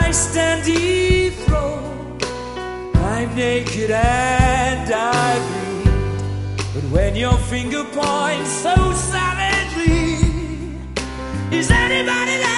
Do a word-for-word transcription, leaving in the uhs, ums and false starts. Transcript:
I stand dethroned, I'm naked and I bleed. But when your finger points so savagely, is anybody there?